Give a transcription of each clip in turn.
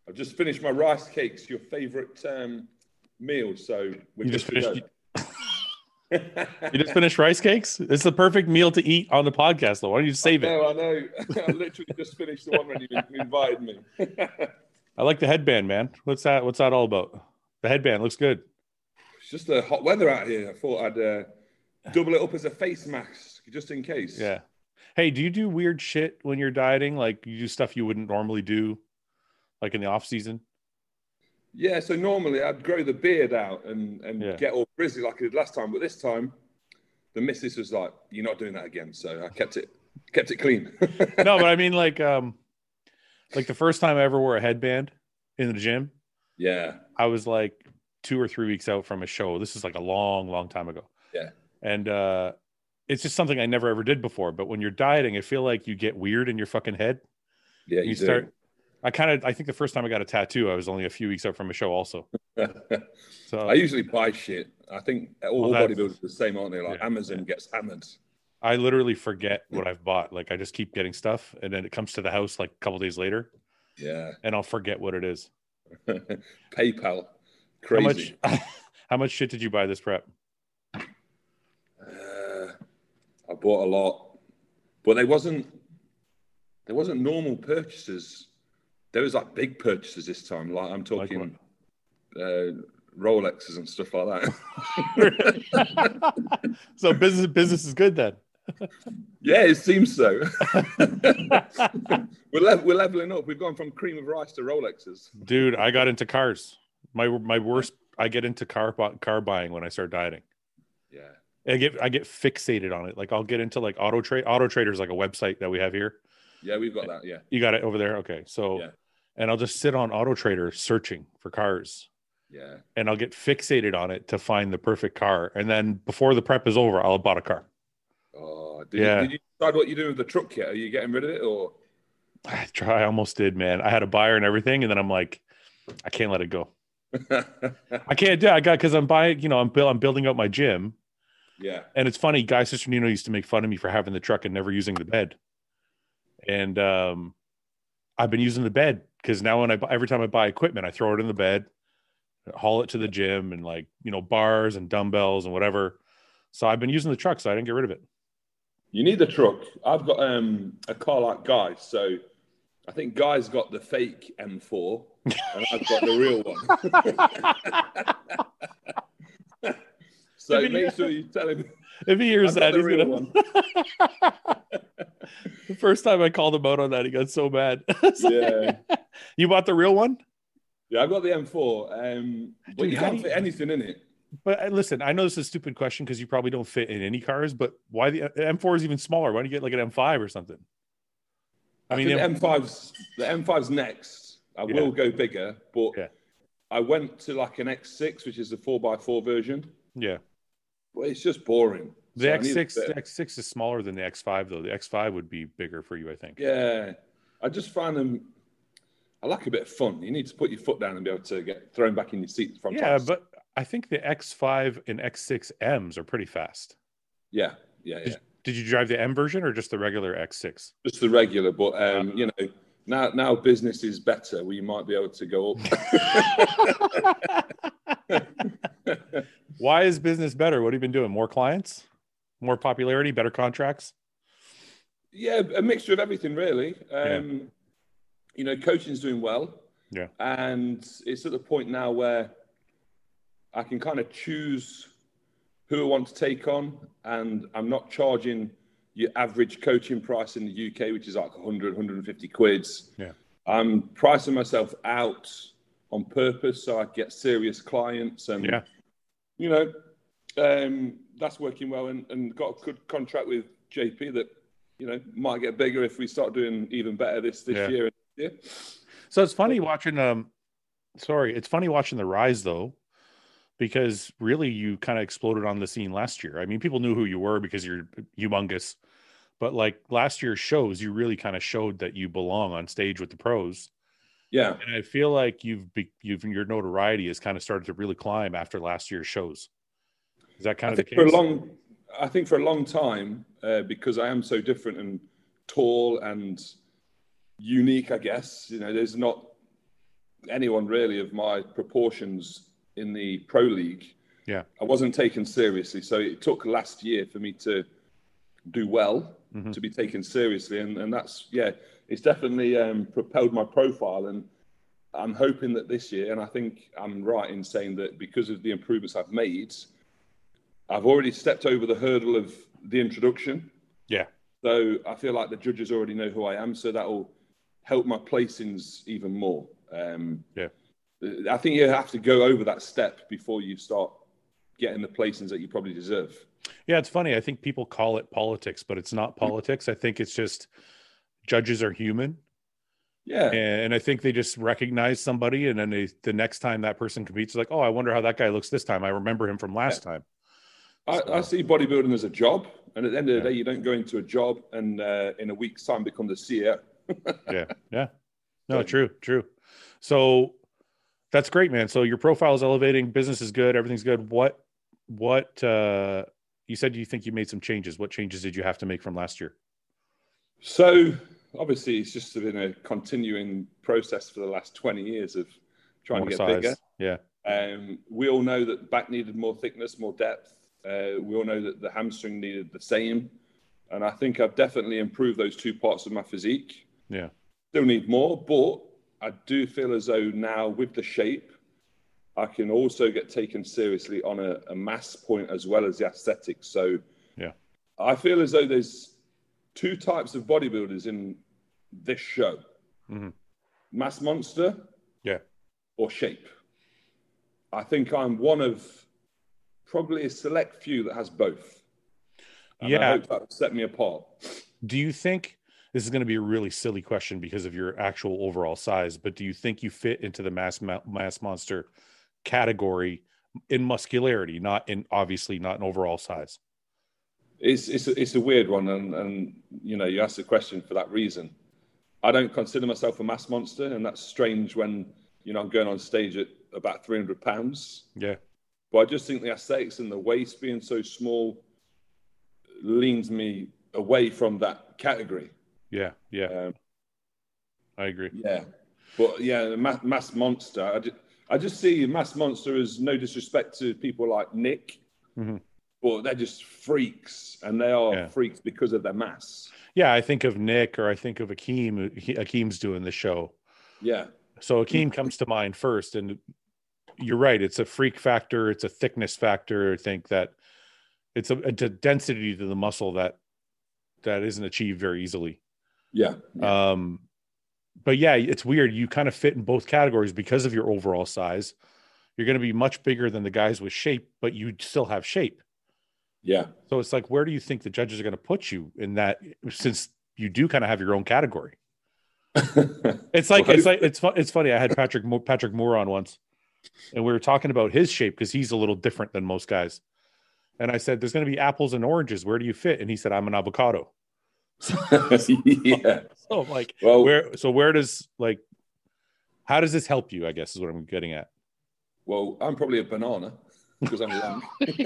I've just finished my rice cakes, your favourite meal. So you just finished. You just finished rice cakes? It's the perfect meal to eat on the podcast, though. Why don't you save it? I know. I literally just finished the one when you invited me. I like the headband, man. What's that all about? The headband looks good. It's just the hot weather out here. I thought I'd double it up as a face mask just in case. Yeah. Hey, do you do weird shit when you're dieting? Like you do stuff you wouldn't normally do, like in the off season? Yeah, so normally I'd grow the beard out and get all frizzy like I did last time, but this time the missus was like, "You're not doing that again." So I kept it clean. No, but I mean like the first time I ever wore a headband in the gym. Yeah, I was like 2 or 3 weeks out from a show. This is like a long time ago. Yeah, and it's just something I never ever did before. But when you're dieting, I feel like you get weird in your fucking head. Yeah, you start. Do. I think the first time I got a tattoo, I was only a few weeks out from a show also. So I usually buy shit. I think all bodybuilders are the same, aren't they? Like Amazon gets hammered. I literally forget what I've bought. Like I just keep getting stuff and then it comes to the house like a couple days later. Yeah. And I'll forget what it is. PayPal. Crazy. How much shit did you buy this prep? I bought a lot. But they wasn't normal purchases. There was like big purchases this time. Like I'm talking Rolexes and stuff like that. So business is good then. Yeah, it seems so. We're leveling up. We've gone from cream of rice to Rolexes. Dude, I got into cars. My worst. I get into car buying when I start dieting. Yeah. I get fixated on it. Like I'll get into like Auto Trade. Auto Trader is like a website that we have here. Yeah, we've got that. Yeah. You got it over there. Okay. So, and I'll just sit on Auto Trader searching for cars. Yeah. And I'll get fixated on it to find the perfect car. And then before the prep is over, I'll have bought a car. Oh, did you decide what you're doing with the truck yet? Are you getting rid of it or? I almost did, man. I had a buyer and everything. And then I'm like, I can't let it go. I can't do it. Because I'm buying, I'm building up my gym. Yeah. And it's funny, Guy Cisternino used to make fun of me for having the truck and never using the bed. And I've been using the bed because now every time I buy equipment, I throw it in the bed, haul it to the gym and bars and dumbbells and whatever. So I've been using the truck, so I didn't get rid of it. You need the truck. I've got a car like Guy, so I think Guy's got the fake M4 and I've got the real one. So make sure you tell him. If he hears that, he's gonna. One. The first time I called him out on that, he got so mad. Yeah. You bought the real one? Yeah, I got the M4. But you can't fit anything in it. But listen, I know this is a stupid question because you probably don't fit in any cars. But why the M4 is even smaller? Why don't you get like an M5 or something? I mean, the M5's next. I will go bigger, but I went to like an X6, which is the 4x4 version. Yeah. Well, it's just boring. The X6 is smaller than the X5, though. The X5 would be bigger for you, I think. Yeah. I just find them... I like a bit of fun. You need to put your foot down and be able to get thrown back in your seat from time. But I think the X5 and X6 M's are pretty fast. Yeah. Did you drive the M version or just the regular X6? Just the regular, but now business is better. We might be able to go up. Why is business better? What have you been doing? More clients? More popularity? Better contracts? Yeah, a mixture of everything, really. Coaching's doing well. Yeah. And it's at the point now where I can kind of choose who I want to take on, and I'm not charging your average coaching price in the UK, which is like 100, 150 quids. Yeah. I'm pricing myself out on purpose so I get serious clients, and that's working well, and got a good contract with JP that might get bigger if we start doing even better this year. Yeah. So it's funny watching it's funny watching the rise though, because really you kind of exploded on the scene last year. I mean, people knew who you were because you're humongous, but like last year's shows, you really kind of showed that you belong on stage with the pros. Yeah. And I feel like your notoriety has kind of started to really climb after last year's shows. Is that kind of the case? I think for a long time, because I am so different and tall and unique, I guess, there's not anyone really of my proportions in the pro league, Yeah. I wasn't taken seriously. So it took last year for me to do well, to be taken seriously. And that's, yeah, it's definitely propelled my profile. And I'm hoping that this year, and I think I'm right in saying that because of the improvements I've made, I've already stepped over the hurdle of the introduction. Yeah. So I feel like the judges already know who I am. So that'll help my placings even more. Yeah. I think you have to go over that step before you start getting the placings that you probably deserve. Yeah, it's funny. I think people call it politics, but it's not politics. I think it's just judges are human. Yeah. And I think they just recognize somebody, and then the next time that person competes, like, oh, I wonder how that guy looks this time. I remember him from last time. I see bodybuilding as a job, and at the end of the Yeah. day, you don't go into a job and in a week's time become the CEO. Yeah. No, true. So that's great, man. So your profile is elevating, business is good, everything's good. What you said you think you made some changes. What changes did you have to make from last year? So obviously, it's just been a continuing process for the last 20 years of trying to get bigger. Yeah. We all know that the back needed more thickness, more depth. We all know that the hamstring needed the same. And I think I've definitely improved those two parts of my physique. Yeah. Still need more, but I do feel as though now with the shape, I can also get taken seriously on a mass point as well as the aesthetics. So yeah, I feel as though there's two types of bodybuilders in this show. Mass monster, yeah, or shape. I think I'm one of probably a select few that has both. And I hope that will set me apart. Do you think, this is going to be a really silly question because of your actual overall size, but do you think you fit into the mass monster category in muscularity, obviously not in overall size? It's a weird one, and you know, you asked the question for that reason. I don't consider myself a mass monster, and that's strange when, you know, I'm going on stage at about 300 pounds. Yeah. But I just think the aesthetics and the waist being so small leans me away from that category. Yeah. I agree. Yeah. But yeah, the mass monster, I just see mass monster as, no disrespect to people like Nick, but they're just freaks, and they are freaks because of their mass. Yeah, I think of Nick, or I think of Akeem. Akeem's doing the show. Yeah. So Akeem comes to mind first, and you're right. It's a freak factor. It's a thickness factor. I think that it's a density to the muscle that isn't achieved very easily. Yeah. But yeah, it's weird. You kind of fit in both categories because of your overall size. You're going to be much bigger than the guys with shape, but you still have shape. Yeah. So it's like, where do you think the judges are going to put you in that, since you do kind of have your own category? It's funny. I had Patrick Moore on once, and we were talking about his shape because he's a little different than most guys. And I said, there's going to be apples and oranges. Where do you fit? And he said, I'm an avocado. Yeah. So like, well, where does, like, how does this help you, I guess is what I'm getting at. Well, I'm probably a banana because I'm young.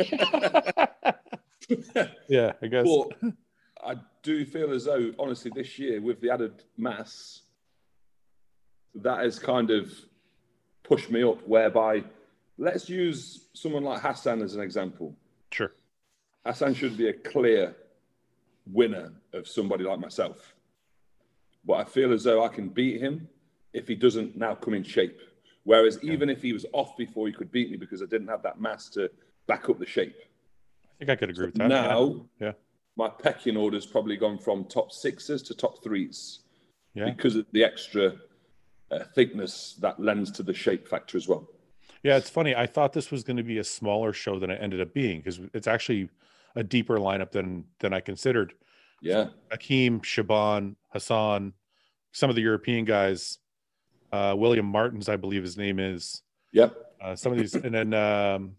Yeah, I guess. But I do feel as though, honestly, this year with the added mass, that has kind of pushed me up, whereby, let's use someone like Hassan as an example. Sure. Hassan should be a clear winner of somebody like myself. But I feel as though I can beat him if he doesn't now come in shape. Whereas even if he was off before, he could beat me because I didn't have that mass to back up the shape. I think I could agree with that. Now, my pecking order's probably gone from top sixes to top threes because of the extra thickness that lends to the shape factor as well. Yeah, it's funny. I thought this was going to be a smaller show than it ended up being because it's actually a deeper lineup than I considered. Yeah. Akeem, Shaban, Hassan, some of the European guys, William Martins, I believe his name is. Yep. Some of these, and then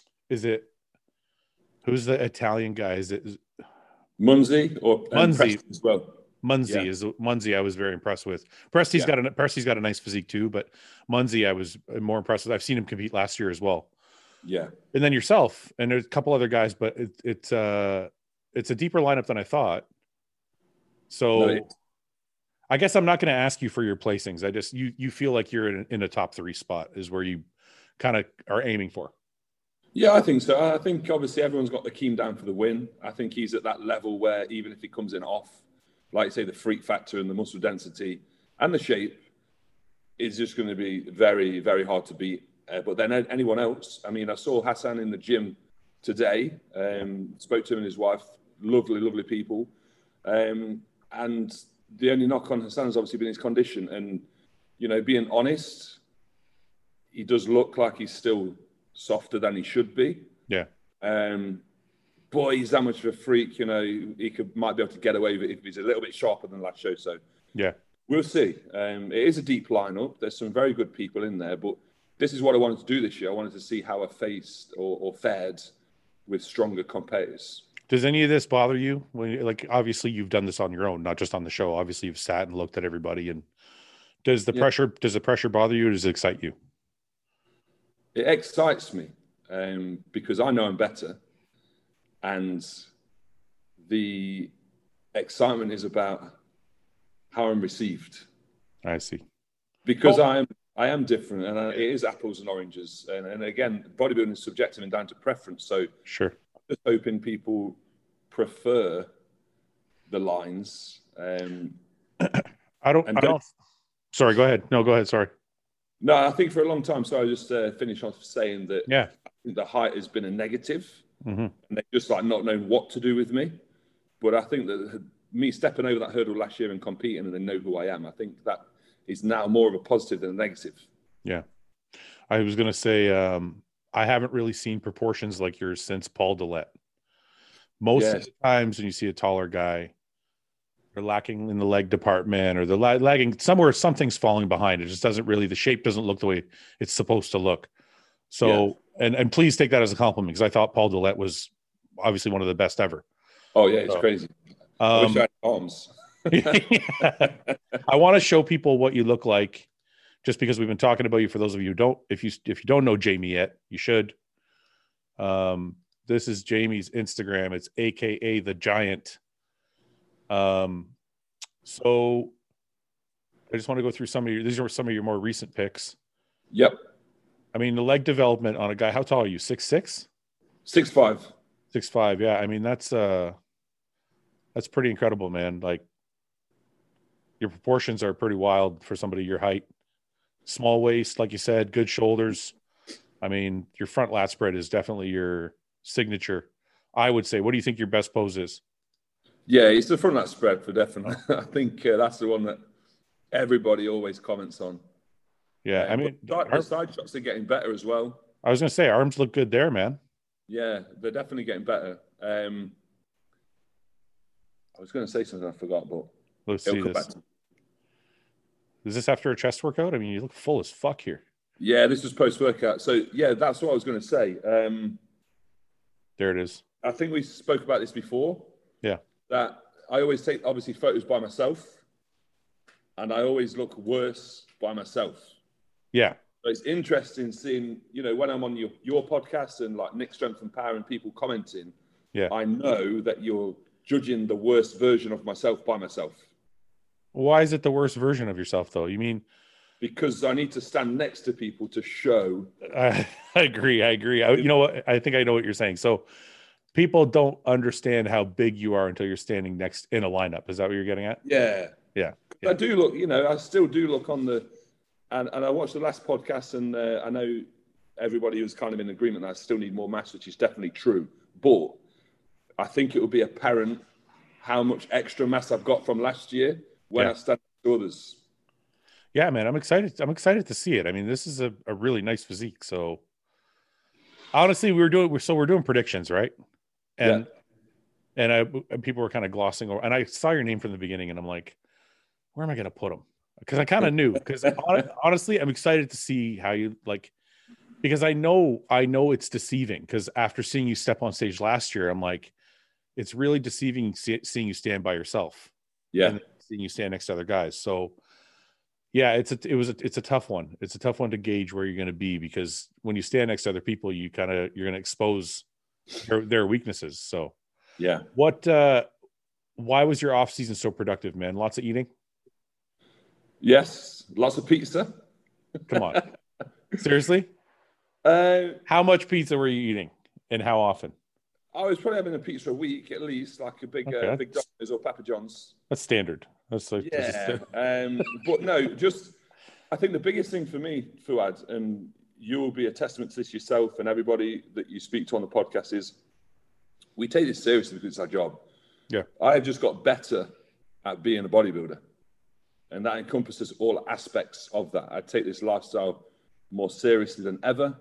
who's the Italian guy? Is it Munzi or Munzi as well? Munzi I was very impressed with. Presti's got a nice physique too, but Munzi I was more impressed with. I've seen him compete last year as well. Yeah. And then yourself, and there's a couple other guys, but it's a deeper lineup than I thought. So I guess I'm not going to ask you for your placings. I just you feel like you're in a top 3 spot is where you kind of are aiming for. Yeah, I think so. I think obviously everyone's got the keen down for the win. I think he's at that level where even if he comes in off, like say the freak factor and the muscle density and the shape is just going to be very, very hard to beat. But then anyone else, I mean, I saw Hassan in the gym today, spoke to him and his wife, lovely, lovely people. And the only knock on Hassan has obviously been his condition. And, you know, being honest, he does look like he's still softer than he should be. Yeah. Boy, he's that much of a freak, you know, he might be able to get away with it if he's a little bit sharper than last show. So yeah, we'll see. It is a deep lineup. There's some very good people in there, but this is what I wanted to do this year. I wanted to see how I faced or fared with stronger competitors. Does any of this bother you? When, like, obviously you've done this on your own, not just on the show. Obviously you've sat and looked at everybody. And does the pressure bother you, or does it excite you? It excites me because I know I'm better, and the excitement is about how I'm received. I see. Because I am different, and it is apples and oranges. And again, bodybuilding is subjective and down to preference. So sure, I'm just hoping people prefer the lines. I don't. Sorry, go ahead. No, go ahead. Sorry. No, I think for a long time. So I just finish off saying that. Yeah, I think the height has been a negative, mm-hmm. and they just like not knowing what to do with me. But I think that me stepping over that hurdle last year and competing, and they know who I am. I think that is now more of a positive than a negative. Yeah, I was going to say I haven't really seen proportions like yours since Paul Dillette. Most of the times when you see a taller guy, they're lacking in the leg department, or they're lagging somewhere. Something's falling behind. It just doesn't really. The shape doesn't look the way it's supposed to look. So, and please take that as a compliment, because I thought Paul Dillette was obviously one of the best ever. Oh yeah, it's crazy. I wish I had arms. I want to show people what you look like, just because we've been talking about you. For those of you who don't, if you don't know Jamie yet, you should. This is Jamie's Instagram. It's AKA the Giant. So I just want to go through these are some of your more recent picks. Yep. I mean, the leg development on a guy. How tall are you? 6'6"? 6'5". 6'5". Yeah. I mean, that's pretty incredible, man. Like, your proportions are pretty wild for somebody your height. Small waist, like you said, good shoulders. I mean, your front lat spread is definitely your signature, I would say. What do you think your best pose is? Yeah, it's the front lat spread for definitely. I think that's the one that everybody always comments on. Yeah, I mean, the side shots are getting better as well. I was going to say, arms look good there, man. Yeah, they're definitely getting better. I was going to say something I forgot, but let's see this. Is this after a chest workout? I mean, you look full as fuck here. Yeah, this was post-workout. So, yeah, that's what I was going to say. There it is. I think we spoke about this before. Yeah. That I always take, obviously, photos by myself, and I always look worse by myself. Yeah. So it's interesting seeing, you know, when I'm on your podcast and like Nick Strength and Power and people commenting, I know that you're judging the worst version of myself by myself. Why is it the worst version of yourself, though? You mean? Because I need to stand next to people to show. I agree. You know what? I think I know what you're saying. So people don't understand how big you are until you're standing next in a lineup. Is that what you're getting at? Yeah. I do look, you know, I still do look on the, and I watched the last podcast, and I know everybody was kind of in agreement that I still need more mass, which is definitely true. But I think it will be apparent how much extra mass I've got from last year when I stand next to others. Yeah, man, I'm excited. I'm excited to see it. I mean, this is a really nice physique. So honestly, we're doing predictions, right? And people were kind of glossing over, and I saw your name from the beginning, and I'm like, where am I going to put him? Because I kind of knew. Because honestly, I'm excited to see how you like. Because I know it's deceiving. Because after seeing you step on stage last year, I'm like, it's really deceiving seeing you stand by yourself. Yeah, and seeing you stand next to other guys. So yeah, it's a tough one. It's a tough one to gauge where you're going to be, because when you stand next to other people, you're going to expose their weaknesses. So yeah, why was your off season so productive, man? Lots of eating. Yes, lots of pizza. Come on. Seriously? How much pizza were you eating and how often? I was probably having a pizza a week at least, like a big Okay. big Domino's or Papa John's. That's standard. That's like, Yeah. But no, just I think the biggest thing for me, Fuad, and you will be a testament to this yourself and everybody that you speak to on the podcast, is we take this seriously because it's our job. Yeah. I have just got better at being a bodybuilder, and that encompasses all aspects of that. I take this lifestyle more seriously than ever.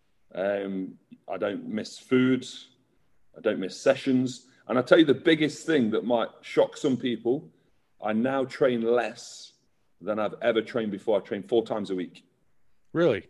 I don't miss food. I don't miss sessions. And I'll tell you the biggest thing that might shock some people, I now train less than I've ever trained before. I train 4 times a week. Really?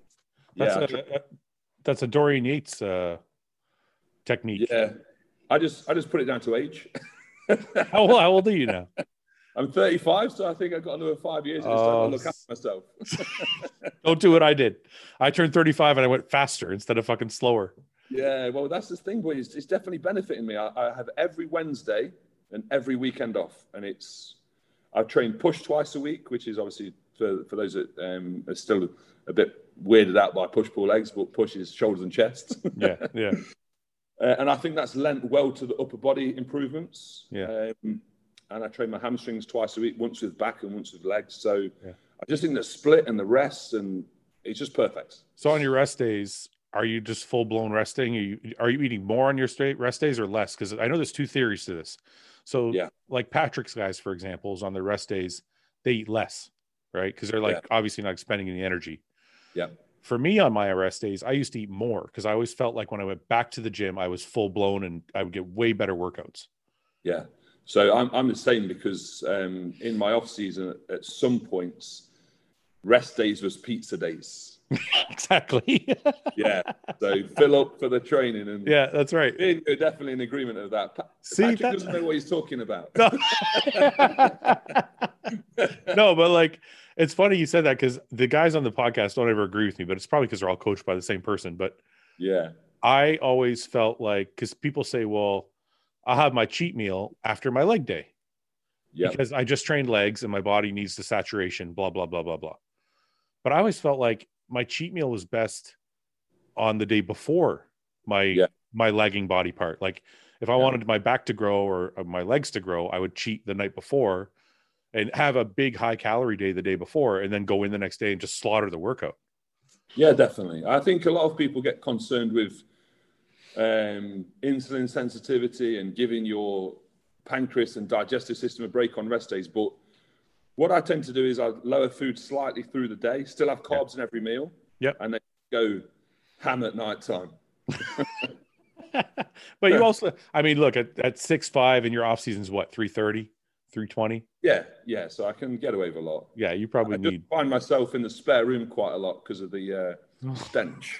That's a Dorian Yates technique. Yeah. I just put it down to age. How old are you now? I'm 35, so I think I've got another 5 years to look after myself. Don't do what I did. I turned 35 and I went faster instead of fucking slower. Yeah, well, that's the thing, boys. It's definitely benefiting me. I have every Wednesday and every weekend off, and I train push twice a week, which is obviously for those that are still a bit weirded out by push-pull legs, but push is shoulders and chest. Yeah. And I think that's lent well to the upper body improvements. Yeah. And I train my hamstrings twice a week, once with back and once with legs. So I just think the split and the rest, and it's just perfect. So on your rest days, are you just full-blown resting? Are you eating more on your rest days or less? Because I know there's 2 theories to this. So like Patrick's guys, for example, is on their rest days, they eat less, right? Because they're like obviously not expending any energy. Yeah. For me on my rest days, I used to eat more because I always felt like when I went back to the gym, I was full-blown and I would get way better workouts. Yeah. So I'm the same because in my off season, at some points, rest days was pizza days. Exactly. Yeah. So fill up for the training, and yeah, that's right. We're definitely in agreement of that. Patrick doesn't know what he's talking about. No, no, but like it's funny you said that because the guys on the podcast don't ever agree with me, but it's probably because they're all coached by the same person. But yeah, I always felt like because people say, well, I'll have my cheat meal after my leg day. Yeah. Because I just trained legs and my body needs the saturation, blah, blah, blah, blah, blah. But I always felt like my cheat meal was best on the day before my legging body part. Like if I wanted my back to grow or my legs to grow, I would cheat the night before and have a big high calorie day the day before and then go in the next day and just slaughter the workout. Yeah, definitely. I think a lot of people get concerned with insulin sensitivity and giving your pancreas and digestive system a break on rest days. But what I tend to do is I lower food slightly through the day, still have carbs in every meal, and then go ham at night time. But you also, I mean, look at 6'5" and your off season's what, 330, 320? Yeah. So I can get away with a lot. Yeah, you probably just find myself in the spare room quite a lot because of the stench.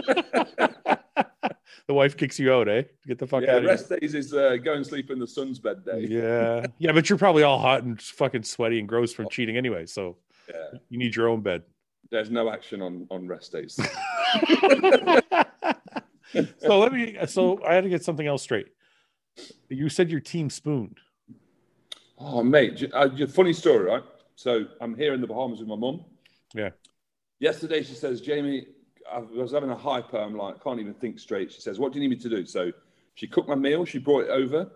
The wife kicks you out, eh? Get the fuck out of here. Rest days is go and sleep in the son's bed day. Yeah, but you're probably all hot and fucking sweaty and gross from cheating anyway. So you need your own bed. There's no action on rest days. So I had to get something else straight. You said your team spooned. Oh, mate, funny story, right? So I'm here in the Bahamas with my mum. Yeah. Yesterday she says, Jamie, I was having a hyper. I'm like, can't even think straight. She says, what do you need me to do? So she cooked my meal. She brought it over.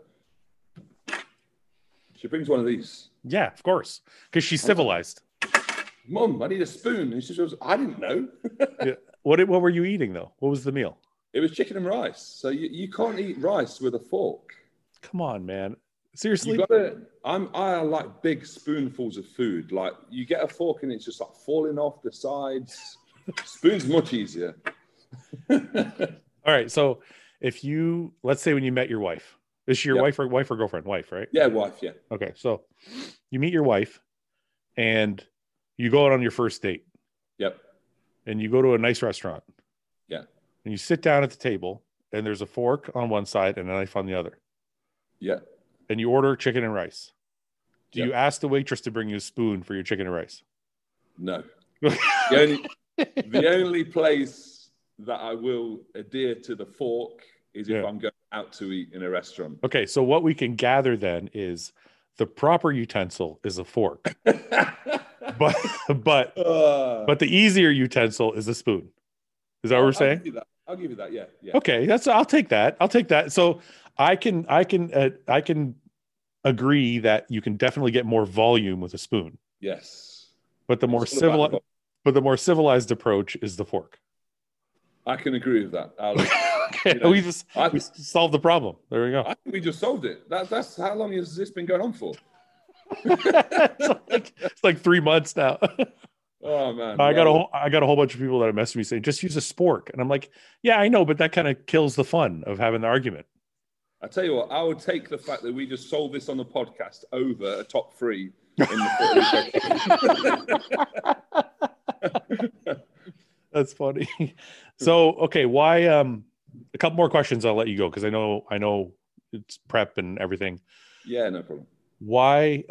She brings one of these. Yeah, of course. Because she's civilized. Mum, I need a spoon. And she says, I didn't know. Yeah. What were you eating, though? What was the meal? It was chicken and rice. So you can't eat rice with a fork. Come on, man. Seriously? I like big spoonfuls of food. Like you get a fork and it's just like falling off the sides. Spoon's much easier. All right. So let's say when you met your wife, is she your wife or girlfriend? Wife, right? Yeah, wife, yeah. Okay. So you meet your wife and you go out on your first date. Yep. And you go to a nice restaurant. Yeah. And you sit down at the table and there's a fork on one side and a knife on the other. Yeah. And you order chicken and rice. Do you ask the waitress to bring you a spoon for your chicken and rice? No. The only place that I will adhere to the fork is if I'm going out to eat in a restaurant. Okay, so what we can gather then is the proper utensil is a fork. but the easier utensil is a spoon. Is that what we're saying? I'll give you that. Yeah. Okay, I'll take that. So I can agree that you can definitely get more volume with a spoon. Yes. But the more civilized approach is the fork. I can agree with that. Okay, we solved the problem. There we go. I think we just solved it. That's how long has this been going on for? It's like 3 months now. Oh man! I got a whole bunch of people that are messaging me saying just use a spork, and I'm like, yeah, I know, but that kind of kills the fun of having the argument. I tell you what, I would take the fact that we just solved this on the podcast over a top 3 in the That's funny. So okay, why? A couple more questions. I'll let you go because I know it's prep and everything. Yeah, no problem. Why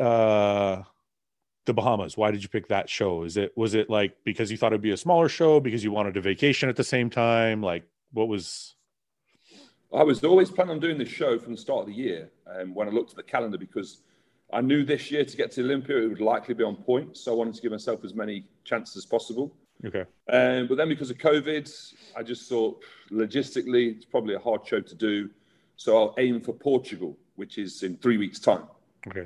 the Bahamas? Why did you pick that show? Was it like because you thought it'd be a smaller show, because you wanted to vacation at the same time? Like, what was? I was always planning on doing this show from the start of the year. When I looked at the calendar, because I knew this year to get to Olympia, it would likely be on point. So I wanted to give myself as many chances as possible. Okay. But then because of COVID, I just thought logistically, it's probably a hard show to do. So I'll aim for Portugal, which is in 3 weeks' time. Okay.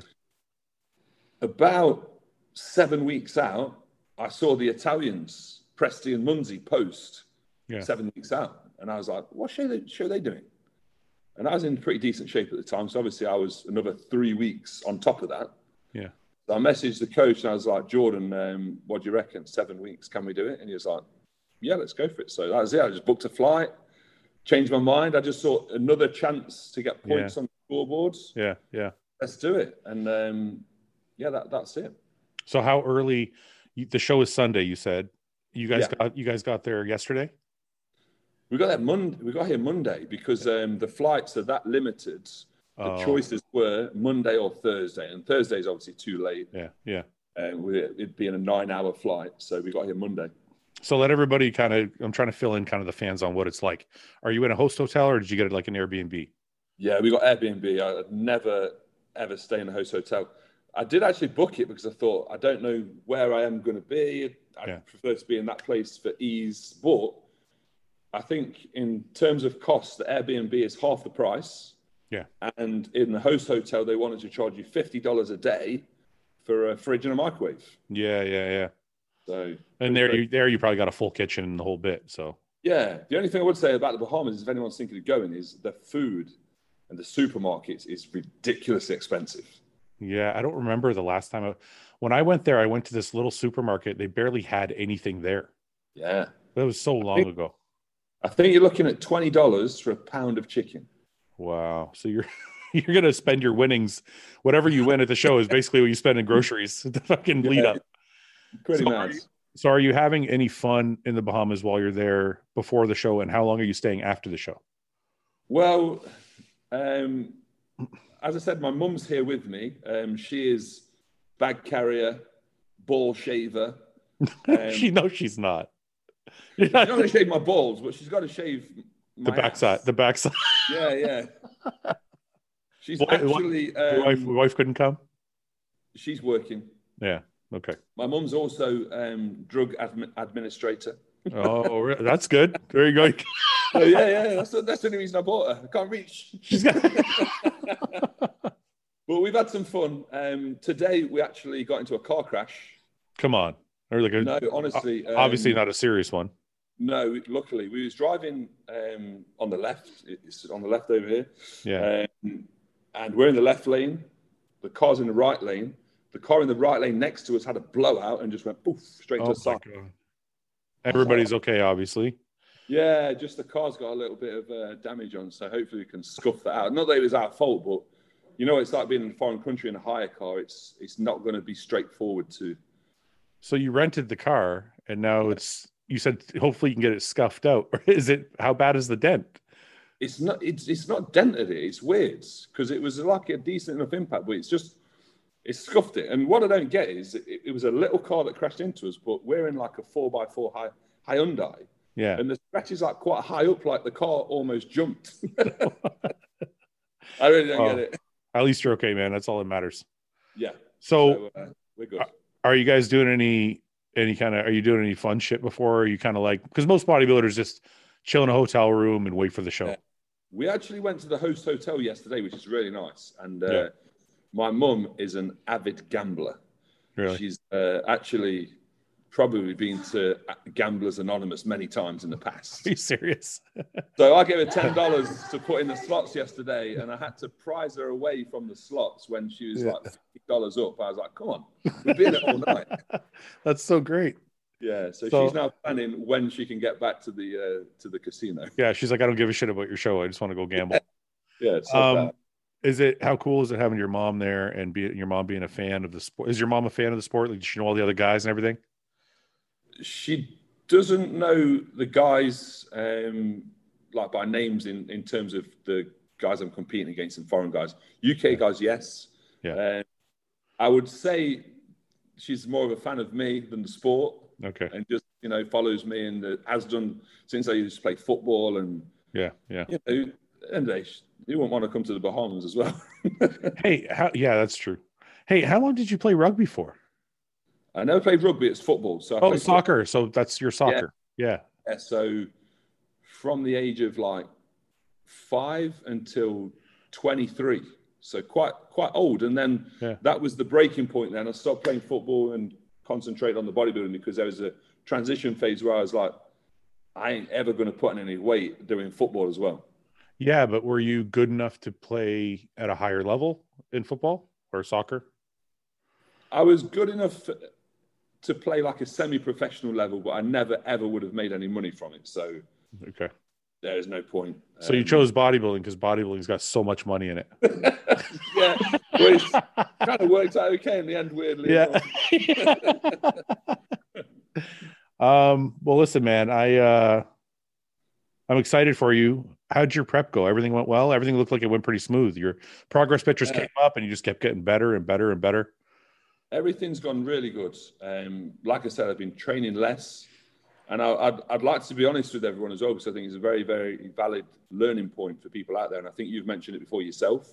About 7 weeks out, I saw the Italians, Presti and Munzi, post 7 weeks out. And I was like, what show are they doing? And I was in pretty decent shape at the time. So obviously I was another 3 weeks on top of that. Yeah. So I messaged the coach and I was like, Jordan, what do you reckon? 7 weeks, can we do it? And he was like, yeah, let's go for it. So that was it. I just booked a flight, changed my mind. I just saw another chance to get points on the scoreboards. Yeah, yeah. Let's do it. And that's it. So how early? The show is Sunday, you said. You guys got there yesterday? We got there Monday. We got here Monday because the flights are that limited. The choices were Monday or Thursday, and Thursday is obviously too late. Yeah. It'd be in a 9-hour flight, so we got here Monday. So let everybody I'm trying to fill in kind of the fans on what it's like. Are you in a host hotel or did you get like an Airbnb? Yeah, we got Airbnb. I'd never, ever stay in a host hotel. I did actually book it because I thought, I don't know where I am going to be. I prefer to be in that place for ease. But I think in terms of cost, the Airbnb is half the price. Yeah. And in the host hotel, they wanted to charge you $50 a day for a fridge and a microwave. Yeah. So, and you probably got a full kitchen and the whole bit. So yeah, the only thing I would say about the Bahamas is if anyone's thinking of going is the food and the supermarkets is ridiculously expensive. Yeah, I don't remember the last time. When I went there, I went to this little supermarket. They barely had anything there. Yeah. That was so long ago. I think you're looking at $20 for a pound of chicken. Wow. So you're going to spend your winnings. Whatever you win at the show is basically what you spend in groceries to fucking lead up. Pretty nice. So are you having any fun in the Bahamas while you're there before the show? And how long are you staying after the show? Well, as I said, my mum's here with me. She is bag carrier, ball shaver. She's not. She's not going to shave my balls, but she's got to shave my backside. The backside. Yeah. She's actually. Your wife couldn't come? She's working. Yeah. Okay. My mum's also drug administrator. Oh, really? That's good. There you go. Oh, yeah. That's the only reason I bought her. I can't reach. But we've had some fun. Today we actually got into a car crash. Come on. No, honestly. Obviously not a serious one. No, luckily. We was driving on the left. It's on the left over here. Yeah. And we're in the left lane. The car's in the right lane. The car in the right lane next to us had a blowout and just went poof straight to the side. God. Everybody's okay, obviously. Yeah, just the car's got a little bit of damage on, so hopefully we can scuff that out. Not that it was our fault, but you know, it's like being in a foreign country in a hire car. It's not going to be straightforward to. So you rented the car, and now you said hopefully you can get it scuffed out. Or is it? How bad is the dent? It's not dented. It's weird because it was like a decent enough impact, but it's scuffed it. And what I don't get is it was a little car that crashed into us, but we're in like a 4x4 Hyundai. Yeah. And the scratch is like quite high up, like the car almost jumped. I really don't get it. At least you're okay, man. That's all that matters. Yeah. So we're good. Are you guys doing any kind of? Are you doing any fun shit before? Or are you kind of like, because most bodybuilders just chill in a hotel room and wait for the show. We actually went to the host hotel yesterday, which is really nice. And Yeah. my mum is an avid gambler. Really? She's actually probably been to Gamblers Anonymous many times in the past. Are you serious? So I gave her $10 to put in the slots yesterday, and I had to prize her away from the slots when she was like $50 up. I was like, come on, we've been here all night. That's so great. Yeah, so she's now planning when she can get back to the casino. Yeah, she's like, I don't give a shit about your show. I just want to go gamble. Yeah. So how cool is it having your mom there and your mom being a fan of the sport? Is your mom a fan of the sport? Like, does she know all the other guys and everything? She doesn't know the guys like by names in terms of the guys I'm competing against and foreign guys. UK guys, yes. Yeah. I would say she's more of a fan of me than the sport. Okay. And just, follows me and has done since I used to play football. And yeah. And you won't want to come to the Bahamas as well. Hey, that's true. Hey, how long did you play rugby for? I never played rugby. It's football. So soccer. So that's your soccer. Yeah. So from the age of like 5 until 23. So quite old. And then that was the breaking point. Then I stopped playing football and concentrate on the bodybuilding because there was a transition phase where I was like, I ain't ever going to put on any weight doing football as well. Yeah, but were you good enough to play at a higher level in football or soccer? I was good enough to play like a semi-professional level, but I never ever would have made any money from it. So okay, there is no point. So you chose bodybuilding because bodybuilding's got so much money in it. Yeah, which kind of worked out okay in the end, weirdly. Yeah. Well, listen, man, I'm excited for you. How'd your prep go? Everything went well? Everything looked like it went pretty smooth. Your progress pictures came up and you just kept getting better and better and better. Everything's gone really good. Like I said, I've been training less. And I'd like to be honest with everyone as well, because I think it's a very, very valid learning point for people out there. And I think you've mentioned it before yourself.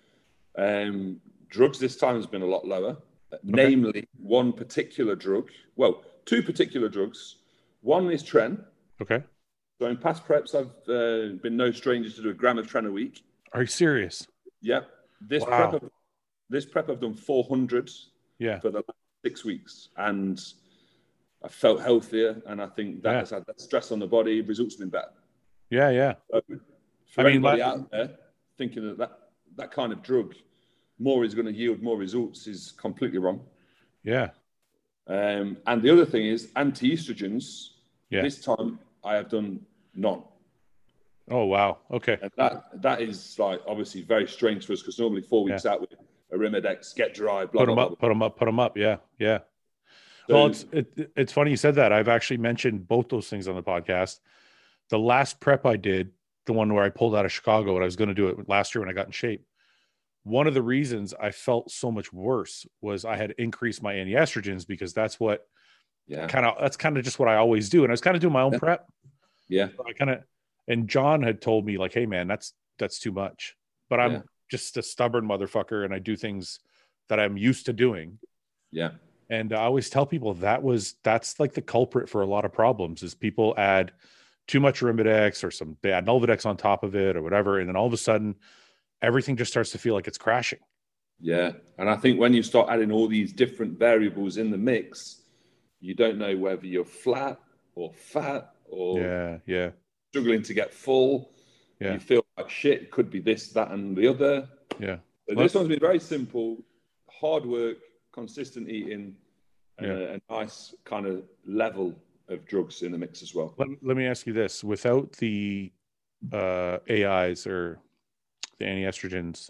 Drugs this time has been a lot lower, namely one particular drug. Well, 2 particular drugs. One is Tren. Okay. So in past preps, I've been no stranger to do a gram of Tren a week. Are you serious? Yep. This prep I've done 400 for the last 6 weeks. And I felt healthier, and I think that has had that stress on the body. Results have been better. Yeah. So for anybody out there thinking that kind of drug, more is going to yield more results, is completely wrong. Yeah. And the other thing is anti-estrogens. Yeah. This time I have done none. Oh, wow. Okay. And that is like obviously very strange for us because normally 4 weeks out with Arimidex, Get Dry, blah, blah, blah. Put them up. Yeah. Yeah. So, well, it's funny you said that. I've actually mentioned both those things on the podcast. The last prep I did, the one where I pulled out of Chicago, and I was going to do it last year when I got in shape. One of the reasons I felt so much worse was I had increased my anti-estrogens because that's what that's kind of just what I always do. And I was kind of doing my own prep. Yeah. So and John had told me like, hey man, that's too much, but I'm just a stubborn motherfucker. And I do things that I'm used to doing. Yeah. And I always tell people that's like the culprit for a lot of problems is people add too much Arimidex or they add Nolvadex on top of it or whatever. And then all of a sudden everything just starts to feel like it's crashing. Yeah. And I think when you start adding all these different variables in the mix, you don't know whether you're flat or fat or struggling to get full. Yeah. You feel like shit. It could be this, that, and the other. Yeah. So this one's been very simple, hard work, consistent eating, and a nice kind of level of drugs in the mix as well. Let me ask you this. Without the AIs or the anti-estrogens,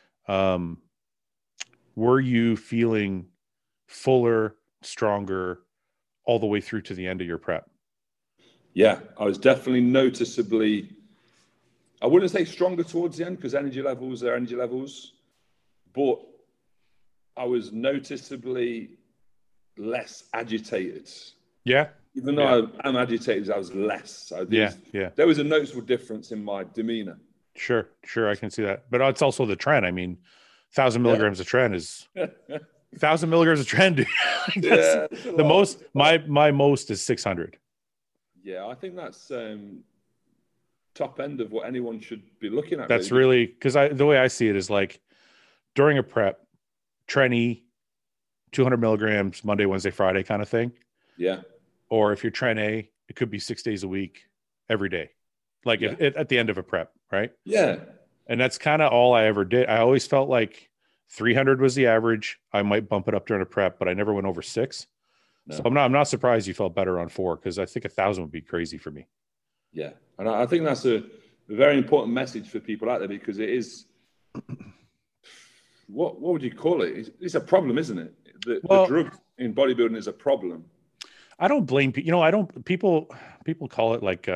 were you feeling fuller, stronger all the way through to the end of your prep? Yeah, I was definitely noticeably, I wouldn't say stronger towards the end because energy levels are energy levels, but I was noticeably less agitated. Yeah. Even though I'm agitated, I was less. There was a noticeable difference in my demeanor. Sure. I can see that. But it's also the Tren. I mean, 1,000 milligrams of Tren is 1,000 milligrams of tren, dude. That's the most. My most is 600. Yeah, I think that's top end of what anyone should be looking at. That's really because the way I see it is like during a prep, Tren 200 milligrams Monday, Wednesday, Friday kind of thing. Yeah. Or if you're Tren A, it could be 6 days a week, every day, like at the end of a prep, right? Yeah. And that's kind of all I ever did. I always felt like 300 was the average. I might bump it up during a prep, but I never went over 6. No. So I'm not surprised you felt better on 4, because I think 1,000 would be crazy for me. Yeah, and I think that's a very important message for people out there, because it is what would you call it? It's a problem, isn't it? The drug in bodybuilding is a problem. I don't blame people. I don't. People call it like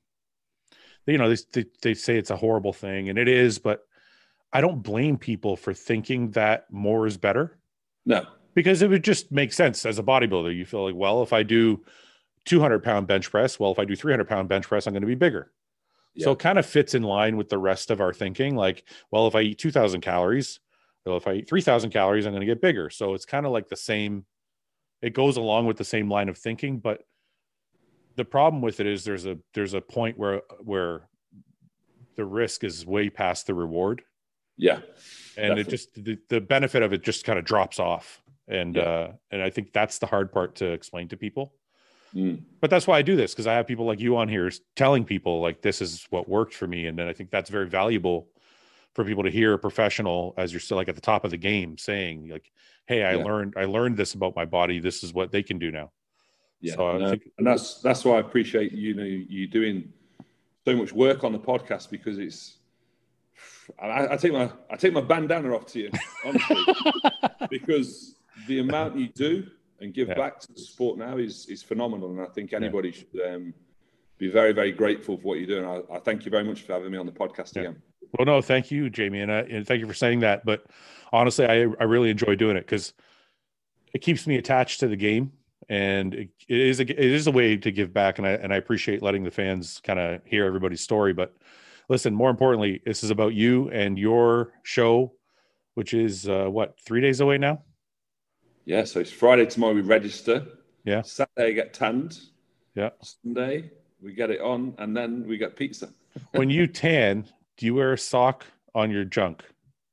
they say it's a horrible thing, and it is, but I don't blame people for thinking that more is better. No. Because it would just make sense as a bodybuilder. You feel like, well, if I do 200-pound bench press, well, if I do 300-pound bench press, I'm going to be bigger. Yeah. So it kind of fits in line with the rest of our thinking. Like, well, if I eat 2,000 calories, well, if I eat 3,000 calories, I'm going to get bigger. So it's kind of like the same. It goes along with the same line of thinking. But the problem with it is there's a point where the risk is way past the reward. Yeah. And definitely. It just the benefit of it just kind of drops off. And I think that's the hard part to explain to people. But that's why I do this, because I have people like you on here telling people like this is what worked for me. And then I think that's very valuable for people to hear a professional, as you're still like at the top of the game, saying like, hey, I learned this about my body. This is what they can do now. Yeah. So I think, and that's why I appreciate you doing so much work on the podcast, because it's I take my bandana off to you, honestly, because the amount you do and give back to the sport now is phenomenal. And I think anybody should be very, very grateful for what you're doing. I thank you very much for having me on the podcast again. Well, no, thank you, Jamie. And thank you for saying that. But honestly, I really enjoy doing it because it keeps me attached to the game. And it is a way to give back. And I appreciate letting the fans kind of hear everybody's story. But listen, more importantly, this is about you and your show, which is 3 days away now? Yeah, so it's Friday tomorrow we register. Yeah. Saturday get tanned. Yeah. Sunday we get it on, and then we get pizza. When you tan, do you wear a sock on your junk?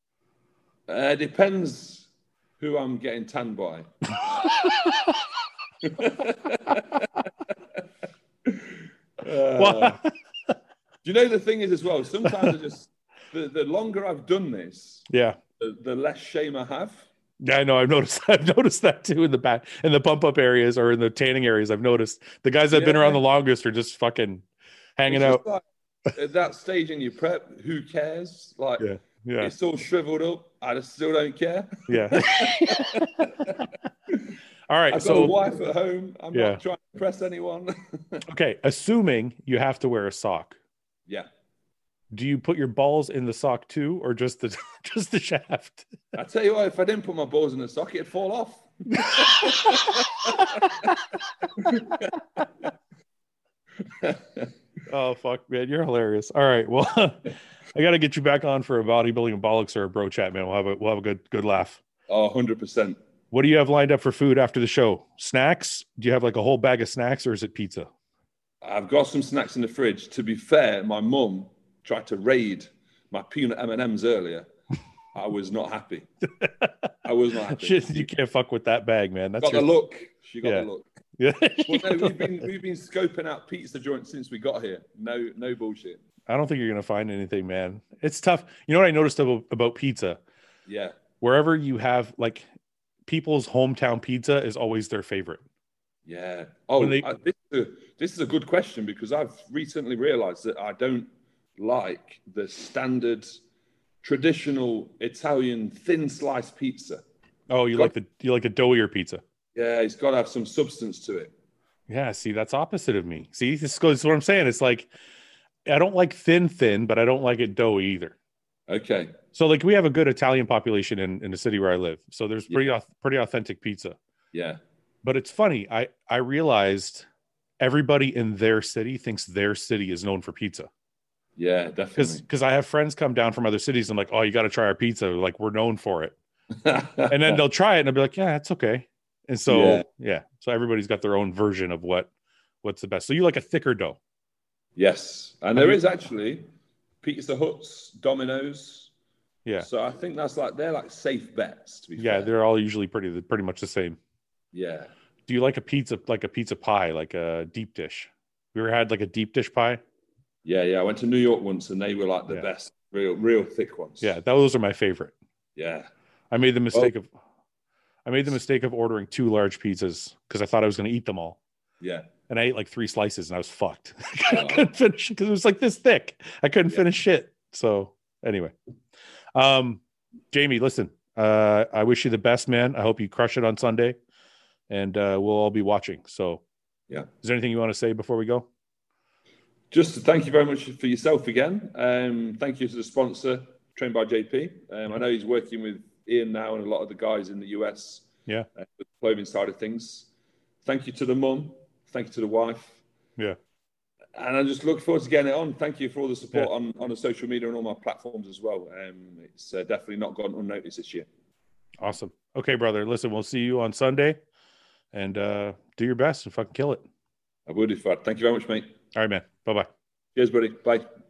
Depends who I'm getting tanned by. Do you know the thing is as well? Sometimes I just the longer I've done this, the less shame I have. Yeah, I know. I've noticed that too in the back, in the pump up areas or in the tanning areas. I've noticed the guys that have been around the longest are just fucking hanging out. Like, at that stage in your prep, who cares? Like, it's all shriveled up. I just still don't care. Yeah. All right. I've got a wife at home. I'm not trying to impress anyone. Okay. Assuming you have to wear a sock. Yeah. Do you put your balls in the sock too, or just the shaft? I tell you what, if I didn't put my balls in the sock, it'd fall off. Oh fuck, man, you're hilarious. All right, well, I got to get you back on for a bodybuilding and bollocks or a bro chat, man. We'll have a good laugh. Oh, 100%. What do you have lined up for food after the show? Snacks? Do you have like a whole bag of snacks, or is it pizza? I've got some snacks in the fridge. To be fair, my mum tried to raid my peanut M&Ms earlier. I was not happy. Shit, you can't fuck with that bag, man. That's the look. She got the look. Yeah. Well, no, we've been scoping out pizza joints since we got here. No bullshit. I don't think you're gonna find anything, man. It's tough. You know what I noticed about pizza? Yeah. Wherever you have like people's hometown pizza is always their favorite. Yeah. Oh, this is a good question, because I've recently realized that I don't like the standard traditional Italian thin sliced pizza. Oh, you like the doughier pizza? Yeah, it's got to have some substance to it. Yeah, see, that's opposite of me. See, this goes what I'm saying. It's like I don't like thin, but I don't like it doughy either. Okay. So like we have a good Italian population in the city where I live. So there's pretty authentic pizza. Yeah. But it's funny. I realized everybody in their city thinks their city is known for pizza. Yeah, definitely. Because I have friends come down from other cities and like, oh, you got to try our pizza. Like, we're known for it. And then they'll try it and they'll be like, yeah, it's okay. And so, so everybody's got their own version of what's the best. So you like a thicker dough? Yes. And there is actually Pizza Hut's, Domino's. Yeah. So I think they're like safe bets, to be fair. Yeah, they're all usually pretty much the same. Yeah. Do you like a pizza pie, like a deep dish? You ever had like a deep dish pie? Yeah. I went to New York once and they were like the best, real thick ones. Yeah, those are my favorite. Yeah. I made the mistake of ordering 2 large pizzas because I thought I was going to eat them all. Yeah. And I ate like 3 slices and I was fucked. I couldn't finish because it was like this thick. I couldn't finish shit. So anyway, Jamie, listen, I wish you the best, man. I hope you crush it on Sunday, and we'll all be watching. So yeah. Is there anything you want to say before we go? Just to thank you very much for yourself again. Thank you to the sponsor, Trained by JP. I know he's working with Ian now and a lot of the guys in the US. Yeah. With the clothing side of things. Thank you to the mum. Thank you to the wife. Yeah. And I just look forward to getting it on. Thank you for all the support on the social media and all my platforms as well. It's definitely not gone unnoticed this year. Awesome. Okay, brother. Listen, we'll see you on Sunday, and do your best and fucking kill it. I will do, Fred. Thank you very much, mate. All right, man. Bye-bye. Cheers, buddy. Bye.